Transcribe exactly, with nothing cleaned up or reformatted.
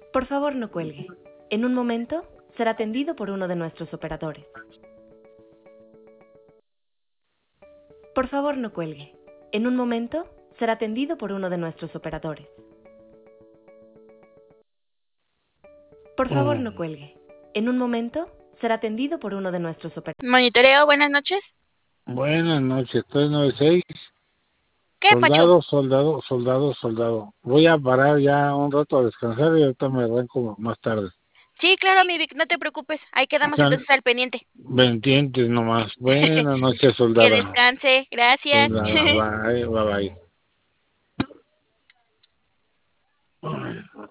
Por favor, no cuelgue. En un momento será atendido por uno de nuestros operadores. Por favor, no cuelgue. En un momento será atendido por uno de nuestros operadores. Por favor, no cuelgue. En un momento será atendido por uno de nuestros operadores. Monitoreo, buenas noches. Buenas noches, tres nueve seis. ¿Qué, Pacho? Soldado, soldado, soldado, soldado. Voy a parar ya un rato a descansar y ahorita me arranco más tarde. Sí, claro, mi Vic, no te preocupes. Ahí quedamos O sea, entonces al pendiente. veinte nomás. Buenas noches, Que soldada. descanse. Gracias. Soldada, bye, bye, bye.